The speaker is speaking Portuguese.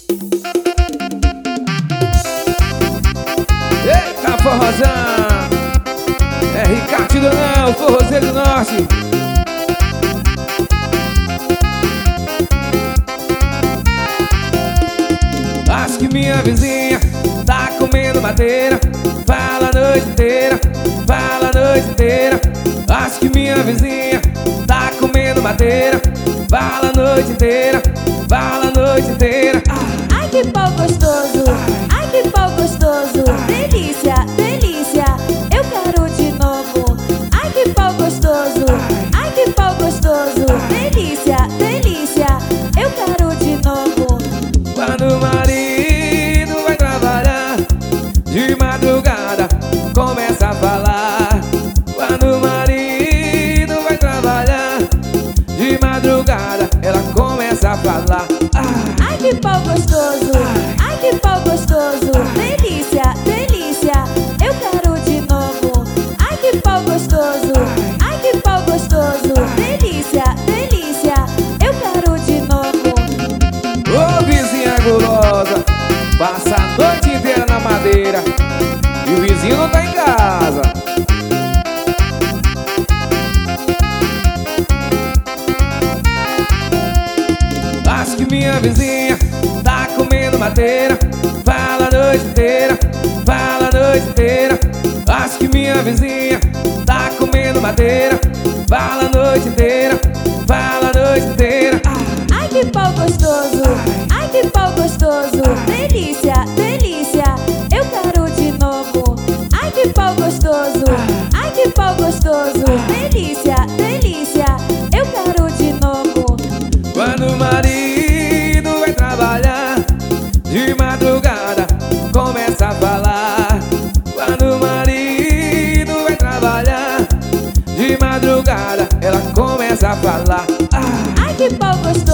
Eita, forrozão! É Ricardo Durão, forrozeiro do norte. Acho que minha vizinha tá comendo madeira. Fala a noite inteira, fala a noite inteira. Acho que minha vizinha tá comendo madeira. Fala a noite inteira, fala a noite inteira. Ai, que pau gostoso, ai, que pau gostoso. Delícia, delícia, eu quero de novo. Ai, que pau gostoso, ai, que pau gostoso. Delícia, delícia, eu quero de novo. Quando o marido vai trabalhar de madrugada, começa a falar. Quando o marido vai trabalhar de madrugada, ela começa a falar. Ai, que pau gostoso, ai, que pau gostoso. Delícia, delícia, eu quero de novo. Ai, que pau gostoso, ai, que pau gostoso. Delícia, delícia, eu quero de novo. Ô vizinha gulosa, passa a noite inteira na madeira e o vizinho não tá em casa. Acho que minha vizinha tá comendo madeira. Fala a noite inteira, fala a noite inteira. Acho que minha vizinha tá comendo madeira. Fala a noite inteira, fala a noite inteira. Ai, que pau gostoso, ai, que pau gostoso. Delícia, delícia, eu quero de novo. Ai, que pau gostoso, ai, que pau gostoso. Delícia, delícia, eu quero de novo. Quando o marido vai trabalhar de madrugada, começa a falar. Quando o marido vai trabalhar de madrugada, ela começa a falar. Ai, que pau gostoso.